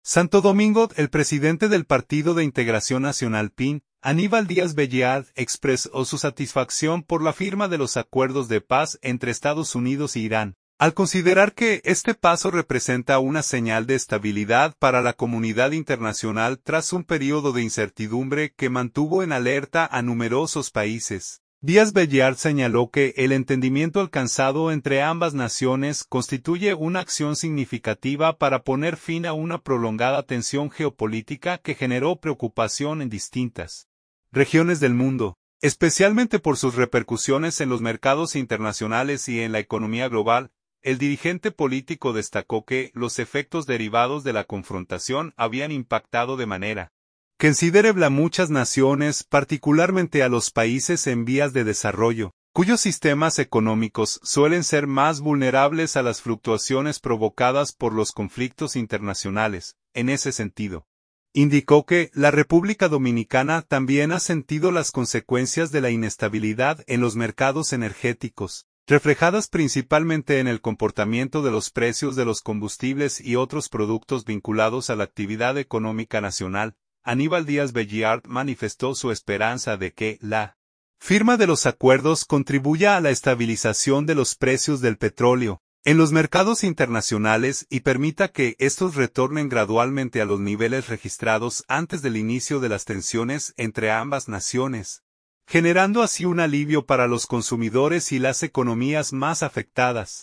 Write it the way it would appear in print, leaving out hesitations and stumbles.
Santo Domingo, el presidente del Partido de Integración Nacional PIN, Aníbal Díaz Belliard, expresó su satisfacción por la firma de los acuerdos de paz entre Estados Unidos e Irán, al considerar que este paso representa una señal de estabilidad para la comunidad internacional tras un periodo de incertidumbre que mantuvo en alerta a numerosos países. Díaz Belliard señaló que el entendimiento alcanzado entre ambas naciones constituye una acción significativa para poner fin a una prolongada tensión geopolítica que generó preocupación en distintas regiones del mundo, especialmente por sus repercusiones en los mercados internacionales y en la economía global. El dirigente político destacó que los efectos derivados de la confrontación habían impactado de manera considerable a muchas naciones, particularmente a los países en vías de desarrollo, cuyos sistemas económicos suelen ser más vulnerables a las fluctuaciones provocadas por los conflictos internacionales. En ese sentido, indicó que la República Dominicana también ha sentido las consecuencias de la inestabilidad en los mercados energéticos, reflejadas principalmente en el comportamiento de los precios de los combustibles y otros productos vinculados a la actividad económica nacional. Aníbal Díaz Belliard manifestó su esperanza de que la firma de los acuerdos contribuya a la estabilización de los precios del petróleo en los mercados internacionales y permita que estos retornen gradualmente a los niveles registrados antes del inicio de las tensiones entre ambas naciones, generando así un alivio para los consumidores y las economías más afectadas.